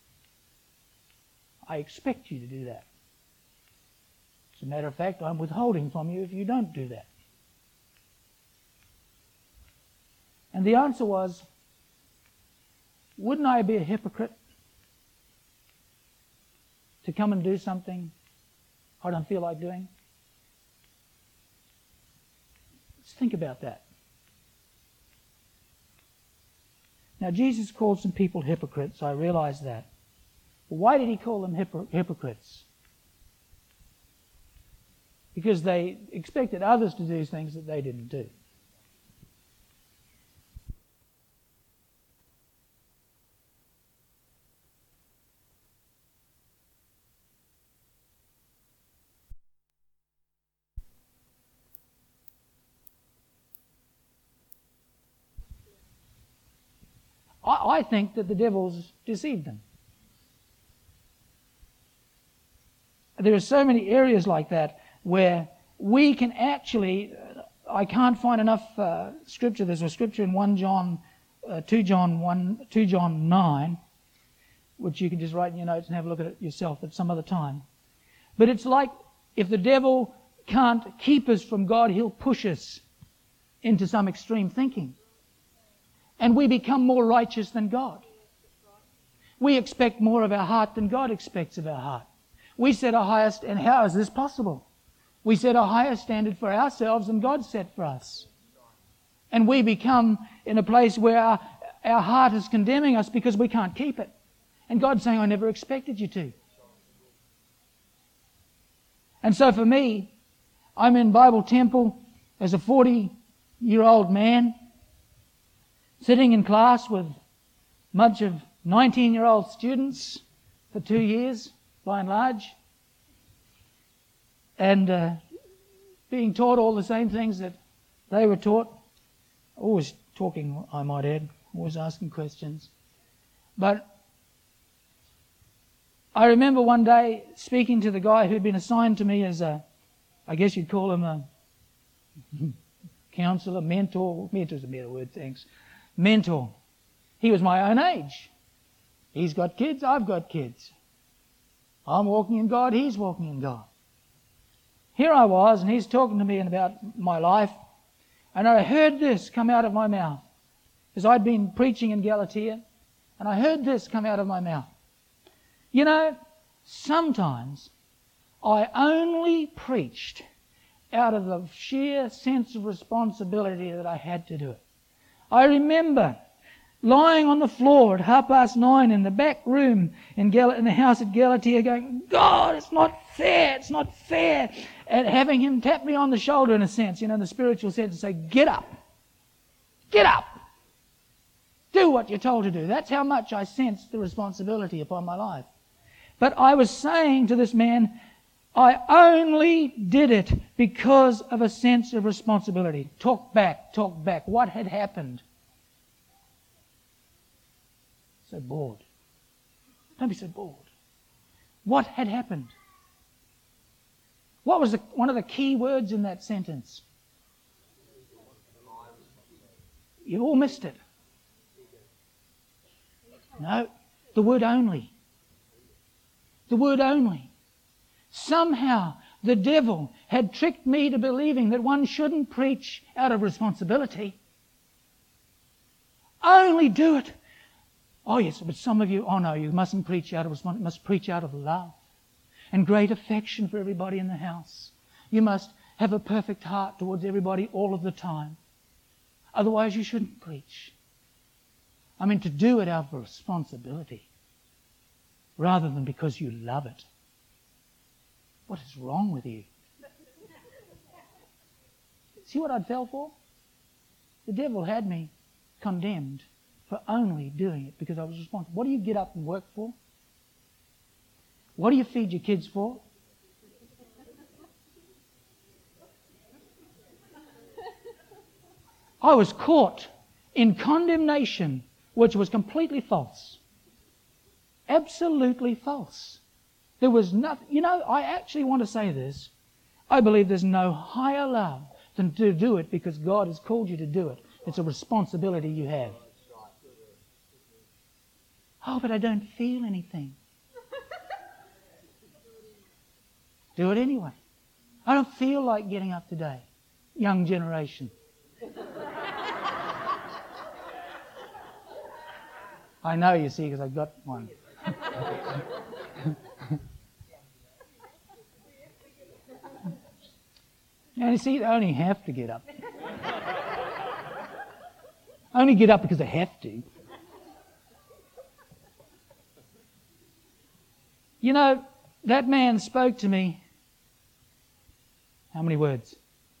I expect you to do that. As a matter of fact, I'm withholding from you if you don't do that. And the answer was, wouldn't I be a hypocrite to come and do something I don't feel like doing? Let's think about that. Now, Jesus called some people hypocrites, I realize that. But why did he call them hypocr- hypocrites? Because they expected others to do things that they didn't do. I think that the devil's deceived them. There are so many areas like that where we can actually, I can't find enough uh, scripture. There's a scripture in First John, uh, two John one, two John nine, which you can just write in your notes and have a look at it yourself at some other time. But it's like if the devil can't keep us from God, he'll push us into some extreme thinking. And we become more righteous than God. We expect more of our heart than God expects of our heart. We set a higher st- and how is this possible? We set a higher standard for ourselves than God set for us. And we become in a place where our, our heart is condemning us because we can't keep it. And God's saying, I never expected you to. And so for me, I'm in Bible Temple as a forty-year-old man, sitting in class with a bunch of nineteen-year-old students for two years, by and large, and uh, being taught all the same things that they were taught. Always talking, I might add, always asking questions. But I remember one day speaking to the guy who'd been assigned to me as a, I guess you'd call him a counselor, mentor. Mentor's a better word, thanks. Mentor. He was my own age. He's got kids, I've got kids. I'm walking in God, he's walking in God. Here I was, and he's talking to me about my life, and I heard this come out of my mouth. Because I'd been preaching in Galatia, and I heard this come out of my mouth. You know, sometimes I only preached out of the sheer sense of responsibility that I had to do it. I remember lying on the floor at half past nine in the back room in, Gal- in the house at Galatia going, God, it's not fair, it's not fair. and having him tap me on the shoulder in a sense, you know, in the spiritual sense, and say, get up. Get up. Do what you're told to do. That's how much I sensed the responsibility upon my life. But I was saying to this man, I only did it because of a sense of responsibility. Talk back, talk back. What had happened? So bored. Don't be so bored. What had happened? What was the, one of the key words in that sentence? You all missed it. No, the word only. The word only. Somehow the devil had tricked me to believing that one shouldn't preach out of responsibility. Only do it. Oh yes, but some of you, oh no, you mustn't preach out of responsibility. You must preach out of love and great affection for everybody in the house. You must have a perfect heart towards everybody all of the time. Otherwise you shouldn't preach. I mean, to do it out of responsibility rather than because you love it. What is wrong with you? See what I fell for? The devil had me condemned for only doing it because I was responsible. What do you get up and work for? What do you feed your kids for? I was caught in condemnation, which was completely false. Absolutely false. There was nothing, you know, I actually want to say this. I believe there's no higher love than to do it because God has called you to do it. It's a responsibility you have. Oh, but I don't feel anything. Do it anyway. I don't feel like getting up today. Young generation. I know, you see, because I've got one. Now, you see, they only have to get up. Only get up because they have to. You know, that man spoke to me. How many words?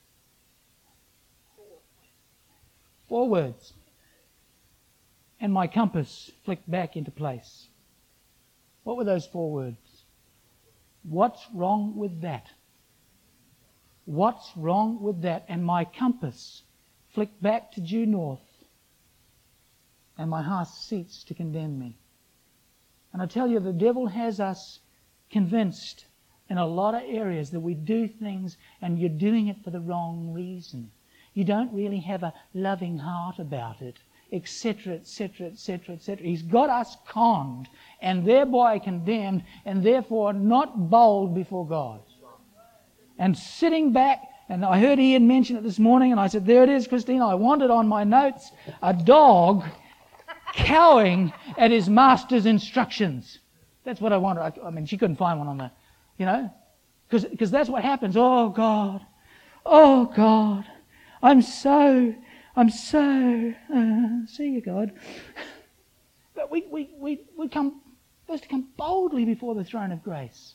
Four words. And my compass flicked back into place. What were those four words? What's wrong with that? What's wrong with that? And my compass flicked back to due north. And my heart ceased to condemn me. And I tell you, the devil has us convinced in a lot of areas that we do things and you're doing it for the wrong reason. You don't really have a loving heart about it, et cetera, et cetera, et cetera, et cetera. He's got us conned and thereby condemned and therefore not bold before God. And sitting back, and I heard Ian mention it this morning, and I said, there it is, Christina, I want it on my notes, a dog cowing at his master's instructions. That's what I wanted. I, I mean, she couldn't find one on the, you know, because that's what happens. Oh, God. Oh, God. I'm so, I'm so, uh, see you, God. But we, we, we, we come, supposed to come boldly before the throne of grace.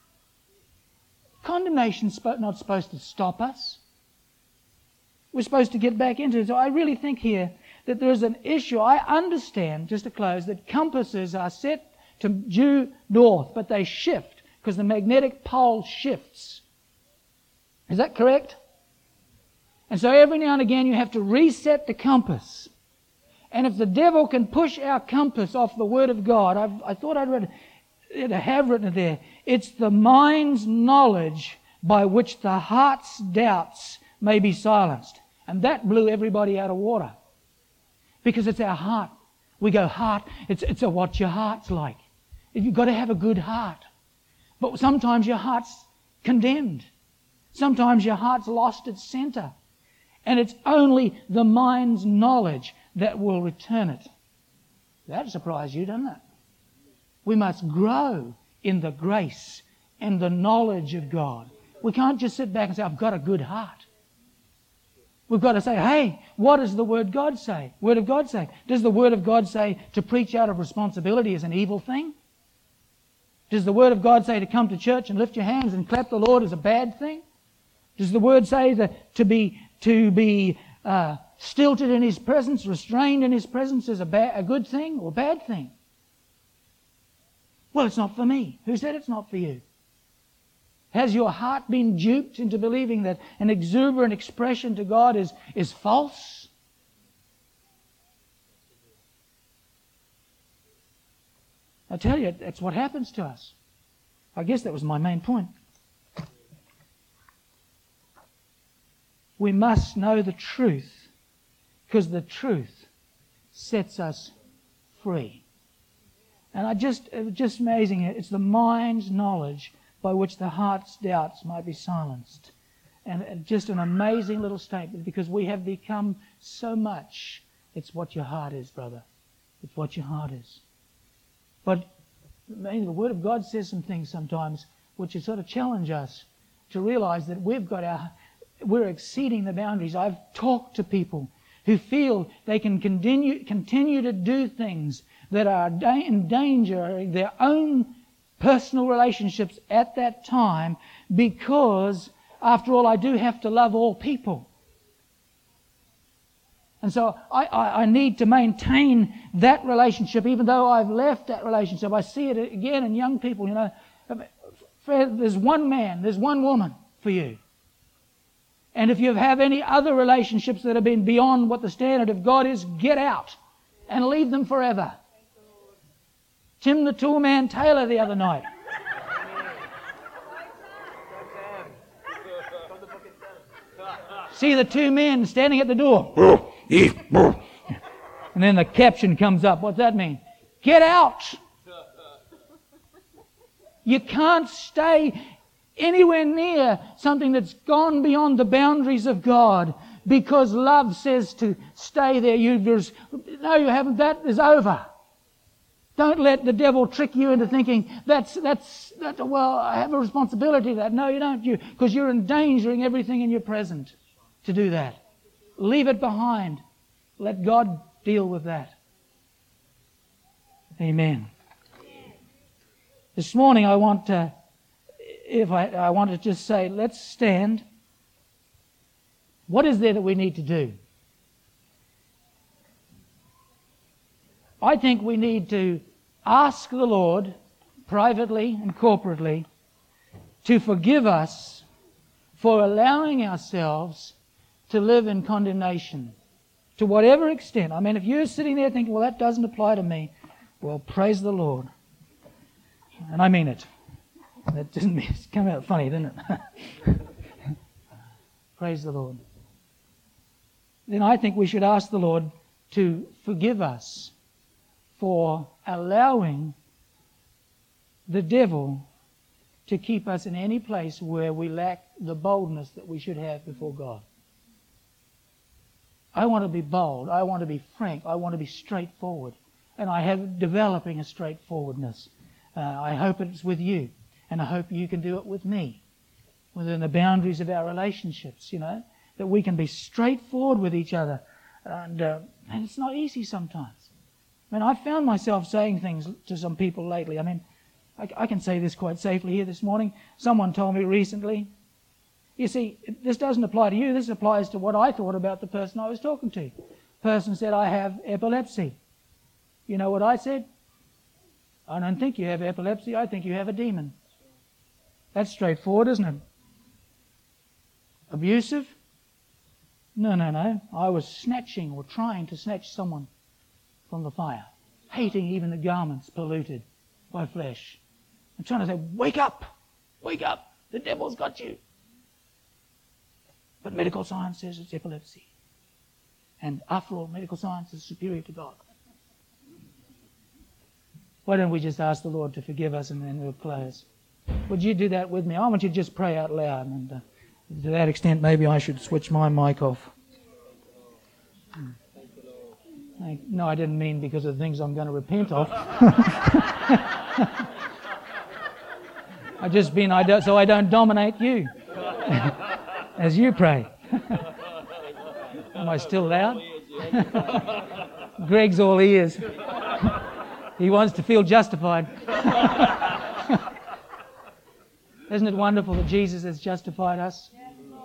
Condemnation's not supposed to stop us. We're supposed to get back into it. So I really think here that there is an issue. I understand, just to close, that compasses are set to due north, but they shift because the magnetic pole shifts. Is that correct? And so every now and again you have to reset the compass. And if the devil can push our compass off the Word of God, I've, I thought I'd read it, I have written it there. It's the mind's knowledge by which the heart's doubts may be silenced. And that blew everybody out of water. Because it's our heart. We go heart, it's, it's a what your heart's like. You've got to have a good heart. But sometimes your heart's condemned. Sometimes your heart's lost its center. And it's only the mind's knowledge that will return it. That'll surprise you, doesn't it? We must grow in the grace and the knowledge of God. We can't just sit back and say, I've got a good heart. We've got to say, hey, what does the Word of God say? Word of God say? Does the Word of God say to preach out of responsibility is an evil thing? Does the Word of God say to come to church and lift your hands and clap the Lord is a bad thing? Does the Word say that to be to be uh, stilted in His presence, restrained in His presence, is a, ba- a good thing or a bad thing? Well, it's not for me. Who said it's not for you? Has your heart been duped into believing that an exuberant expression to God is, is false? I tell you, that's what happens to us. I guess that was my main point. We must know the truth, because the truth sets us free. And I just, it was just amazing. It's the mind's knowledge by which the heart's doubts might be silenced. And just an amazing little statement, because we have become so much. It's what your heart is, brother. It's what your heart is. But I mean, the Word of God says some things sometimes which sort of challenge us to realize that we've got our, we're exceeding the boundaries. I've talked to people who feel they can continue, continue to do things that are da- in danger of their own personal relationships at that time, because, after all, I do have to love all people. And so I, I, I need to maintain that relationship, even though I've left that relationship. I see it again in young people, you know. There's one man, there's one woman for you. And if you have any other relationships that have been beyond what the standard of God is, get out and leave them forever. Tim the Toolman Taylor the other night. See the two men standing at the door. And then the caption comes up. What's that mean? Get out! You can't stay anywhere near something that's gone beyond the boundaries of God because love says to stay there. You, no, you haven't. That is over. Don't let the devil trick you into thinking that's that's that. Well, I have a responsibility to that. No, you don't. You because you're endangering everything in your present to do that. Leave it behind. Let God deal with that. Amen. This morning I want to, if I, I want to just say, let's stand. What is there that we need to do? I think we need to ask the Lord, privately and corporately, to forgive us for allowing ourselves to live in condemnation to whatever extent. I mean, if you're sitting there thinking, well, that doesn't apply to me, well, praise the Lord. And I mean it. That didn't mean, it's come out funny, didn't it? Praise the Lord. Then I think we should ask the Lord to forgive us for allowing the devil to keep us in any place where we lack the boldness that we should have before God. I want to be bold. I want to be frank. I want to be straightforward. And I have developing a straightforwardness. Uh, I hope it's with you. And I hope you can do it with me. Within the boundaries of our relationships, you know. That we can be straightforward with each other. And, uh, and it's not easy sometimes. I mean, I've found myself saying things to some people lately. I mean, I, I can say this quite safely here this morning. Someone told me recently, you see, this doesn't apply to you. This applies to what I thought about the person I was talking to. The person said, I have epilepsy. You know what I said? I don't think you have epilepsy. I think you have a demon. That's straightforward, isn't it? Abusive? No, no, no. I was snatching or trying to snatch someone from the fire. Hating even the garments polluted by flesh. I'm trying to say, wake up! Wake up! The devil's got you! But medical science says it's epilepsy. And after all, medical science is superior to God. Why don't we just ask the Lord to forgive us and then we'll close? Would you do that with me? I want you to just pray out loud. And uh, to that extent, maybe I should switch my mic off. No, I didn't mean because of things I'm going to repent of. I just mean I don't, so I don't dominate you as you pray. Am I still loud? Greg's all ears. He wants to feel justified. Isn't it wonderful that Jesus has justified us?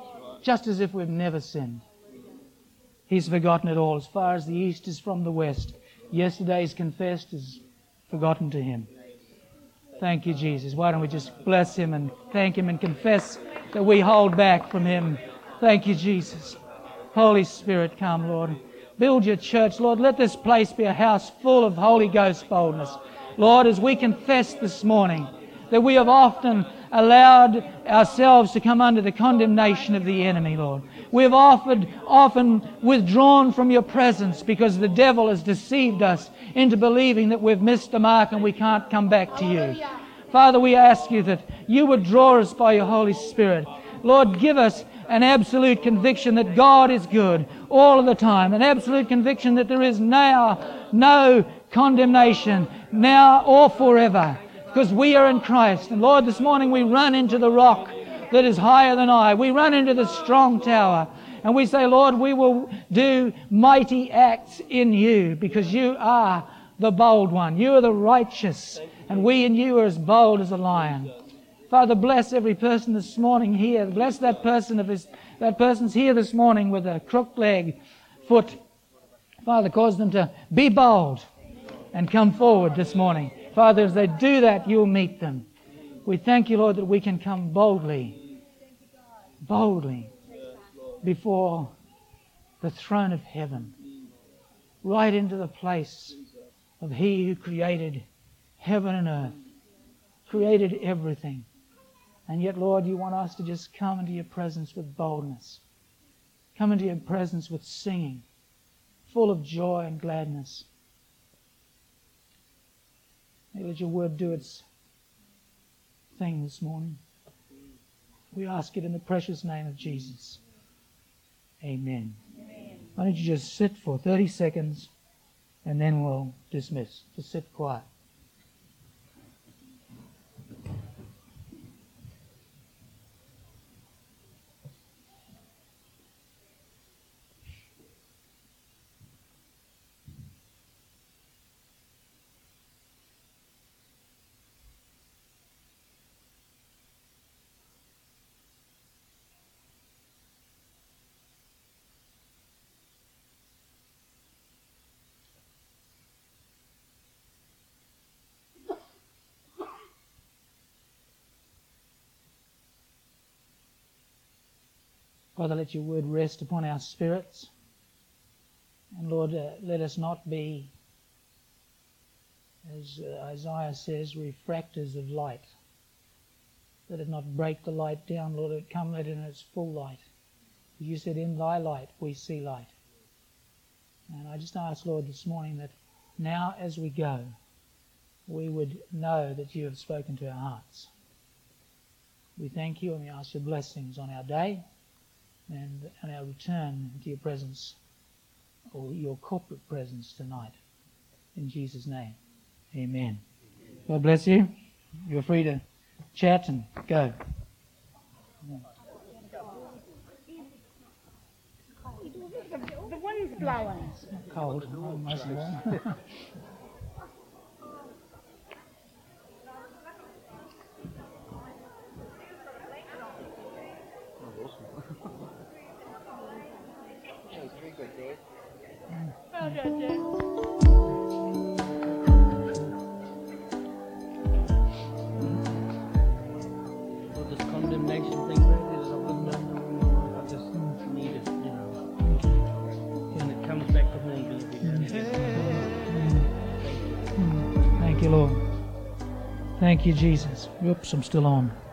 just as if we've never sinned. He's forgotten it all. As far as the east is from the west, yesterday's confessed is forgotten to Him. Thank you, Jesus. Why don't we just bless Him and thank Him and confess that we hold back from Him. Thank you, Jesus. Holy Spirit, come, Lord. Build your church, Lord. Let this place be a house full of Holy Ghost boldness. Lord, as we confess this morning that we have often allowed ourselves to come under the condemnation of the enemy, Lord. We have often, often withdrawn from your presence because the devil has deceived us into believing that we've missed the mark and we can't come back to you. Father, we ask you that you would draw us by your Holy Spirit. Lord, give us an absolute conviction that God is good all of the time. An absolute conviction that there is now no condemnation, now or forever, because we are in Christ. And Lord, this morning we run into the rock that is higher than I. We run into the strong tower. And we say, Lord, we will do mighty acts in you because you are the bold one. You are the righteous. And we and you are as bold as a lion. Father, bless every person this morning here. Bless that person if his, that person's here this morning with a crooked leg, foot. Father, cause them to be bold and come forward this morning. Father, as they do that, you'll meet them. We thank you, Lord, that we can come boldly, boldly before the throne of heaven, right into the place of He who created heaven and earth, created everything. And yet, Lord, you want us to just come into your presence with boldness. Come into your presence with singing, full of joy and gladness. May let your word do its thing this morning. We ask it in the precious name of Jesus. Amen. Amen. Why don't you just sit for thirty seconds and then we'll dismiss. Just sit quiet. Father, let your word rest upon our spirits. And Lord, uh, let us not be, as uh, Isaiah says, refractors of light. Let it not break the light down, Lord. Let it come, let it in its full light. You said, in thy light we see light. And I just ask, Lord, this morning that now as we go, we would know that you have spoken to our hearts. We thank you and we ask your blessings on our day and on our return to your presence, or your corporate presence tonight. In Jesus' name, amen. God bless you. You're free to chat and go. The wind's blowing. It's not cold. Oh, most of all. Well done, Jim. Well, this condemnation thing, Brad, is I wouldn't know. I just need it, you know. And it comes back to me. Thank you, Lord. Thank you, Jesus. Oops, I'm still on.